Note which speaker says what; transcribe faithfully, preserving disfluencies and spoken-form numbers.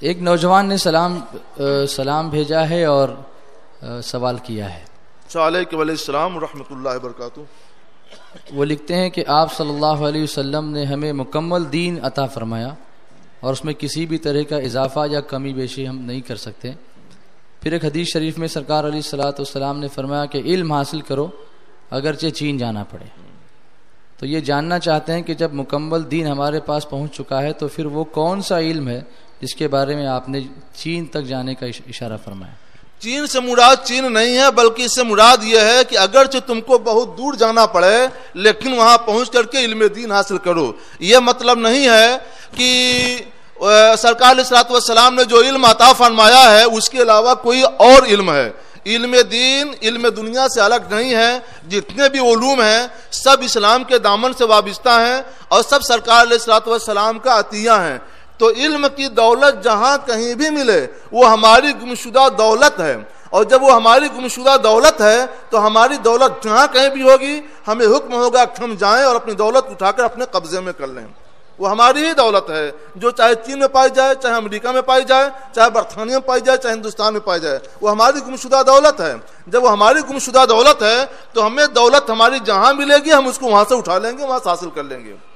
Speaker 1: ایک نوجوان نے سلام سلام بھیجا ہے اور سوال کیا ہے.
Speaker 2: وعلیکم السلام ورحمۃ اللہ وبرکاتہ.
Speaker 1: وہ لکھتے ہیں کہ آپ صلی اللہ علیہ وسلم نے ہمیں مکمل دین عطا فرمایا اور اس میں کسی بھی طرح کا اضافہ یا کمی بیشی ہم نہیں کر سکتے. پھر ایک حدیث شریف میں سرکار علیہ الصلوۃ والسلام نے فرمایا کہ علم حاصل کرو اگرچہ چین جانا پڑے. تو یہ جاننا چاہتے ہیں کہ جب مکمل دین ہمارے پاس پہنچ چکا ہے تو پھر وہ کون سا علم ہے جس کے بارے میں آپ نے چین تک جانے کا اشارہ فرمایا؟
Speaker 2: چین سے مراد چین نہیں ہے بلکہ اس سے مراد یہ ہے کہ اگرچہ تم کو بہت دور جانا پڑے لیکن وہاں پہنچ کر کے علم دین حاصل کرو. یہ مطلب نہیں ہے کہ سرکار علیہ الصلوۃ والسلام نے جو علم عطا فرمایا ہے اس کے علاوہ کوئی اور علم ہے. علم دین علم دنیا سے الگ نہیں ہے. جتنے بھی علوم ہیں سب اسلام کے دامن سے وابستہ ہیں اور سب سرکار علیہ الصلوۃ والسلام کا عطیہ ہیں. تو علم کی دولت جہاں کہیں بھی ملے وہ ہماری گمشدہ دولت ہے, اور جب وہ ہماری گمشدہ دولت ہے تو ہماری دولت جہاں کہیں بھی ہوگی ہمیں حکم ہوگا کہ ہم جائیں اور اپنی دولت اٹھا کر اپنے قبضے میں کر لیں. وہ ہماری ہی دولت ہے جو چاہے چین میں پائی جائے, چاہے امریکہ میں پائی جائے, چاہے برطانیہ میں پائی جائے, چاہے ہندوستان میں پائی جائے, وہ ہماری گمشدہ دولت ہے. جب وہ ہماری گمشدہ دولت ہے تو ہمیں دولت ہماری جہاں ملے گی ہم اس کو وہاں سے اٹھا لیں گے, وہاں سے حاصل کر لیں گے.